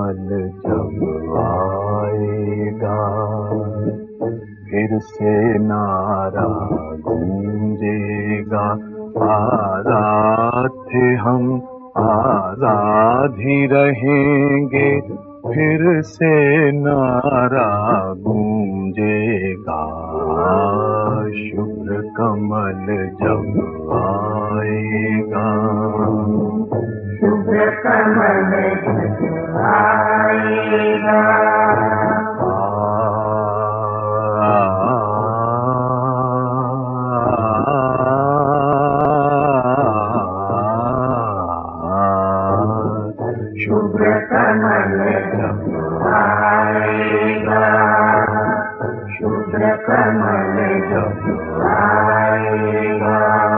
कमल जब आएगा, फिर से नारा गूंजेगा, आजाद थे हम आजाद ही रहेंगे, फिर से नारा गूंजेगा। शुभ्र कमल जब आएगा, शुभ्र कमल जब आएगा, शुभ्र कमल जब आएगा, शुभ्र कमल जब आएगा।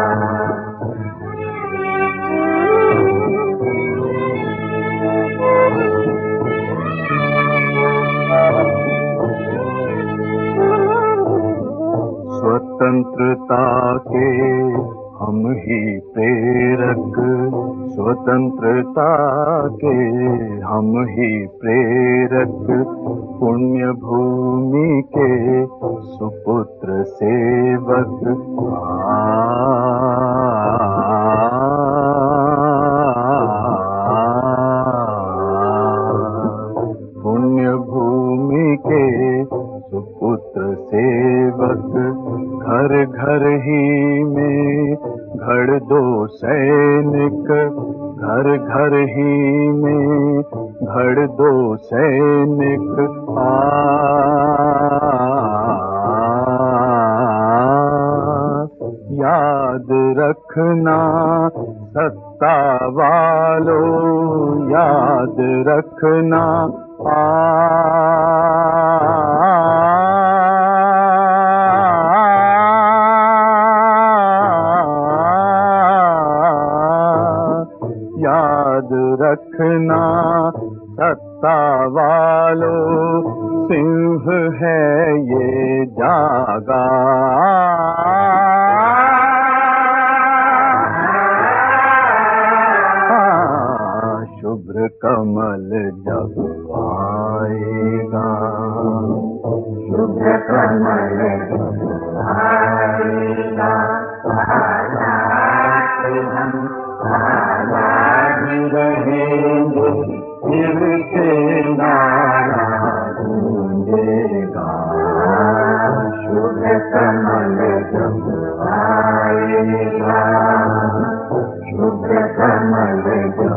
स्वतंत्रता के हम ही प्रेरक, स्वतंत्रता के हम ही प्रेरक, पुण्य भूमि के सुपुत्र सेवक। पुण्य भूमि के सुपुत्र सेवक, घर घर ही में घड़ दो सैनिक, घर घर ही में घड़ दो सैनिक। याद रखना सत्ता वालों, याद रखना याद रखना सत्ता वालों, सिंह है ये जागा। शुभ्र कमल जब आएगा, शुभ्र कमल जब आएगा, हम आजाद रहेंगे, फिर से नारा गूंजेगा। शुभ्र कमल जब आएगा, शुभ्र कमल जब